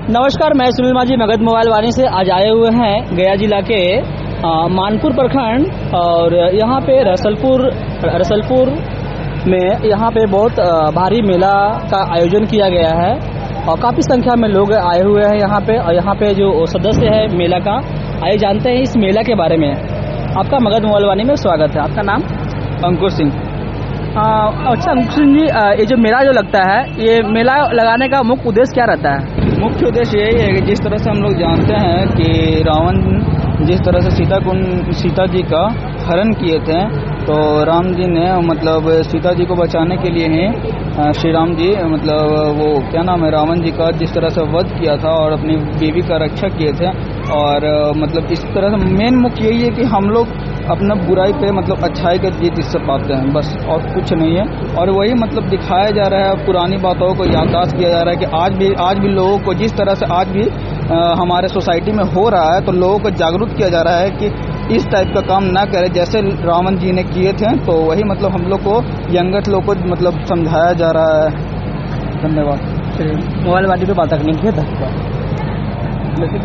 नमस्कार, मैं सुनील माझी मगध मोबाइल वाणी से आज आए हुए हैं गया जिला के मानपुर प्रखंड और यहाँ पे रसलपुर में यहाँ पे बहुत भारी मेला का आयोजन किया गया है और काफ़ी संख्या में लोग आए हुए हैं यहाँ पे। और यहाँ पे जो सदस्य है मेला का, आइए जानते हैं इस मेला के बारे में। आपका मगध मोबाइल वाणी में स्वागत है। आपका नाम? अंकुर सिंह। अच्छा अंकुर सिंह जी, ये जो मेला जो लगता है, ये मेला लगाने का मुख्य उद्देश्य क्या रहता है? मुख्य उद्देश्य यही है कि जिस तरह से हम लोग जानते हैं कि रावण जिस तरह से सीता जी का हरण किए थे, तो राम जी ने मतलब सीता जी को बचाने के लिए ही श्री राम जी मतलब वो क्या नाम है रावण जी का जिस तरह से वध किया था और अपनी बीवी का रक्षा किए थे। और मतलब इस तरह से मेन मुख्य यही है कि हम लोग अपना बुराई पे मतलब अच्छाई का जीत इससे पाते हैं, बस और कुछ नहीं है। और वही मतलब दिखाया जा रहा है, पुरानी बातों को याददाश्त किया जा रहा है कि आज भी लोगों को जिस तरह से आज भी हमारे सोसाइटी में हो रहा है, तो लोगों को जागरूक किया जा रहा है कि इस टाइप का काम ना करें जैसे रावण जी ने किए थे। तो वही मतलब हम लोग को यंगस्ट लोग को मतलब समझाया जा रहा है। धन्यवाद। मोबाइल वाणी पे बात करने के लिए धन्यवाद।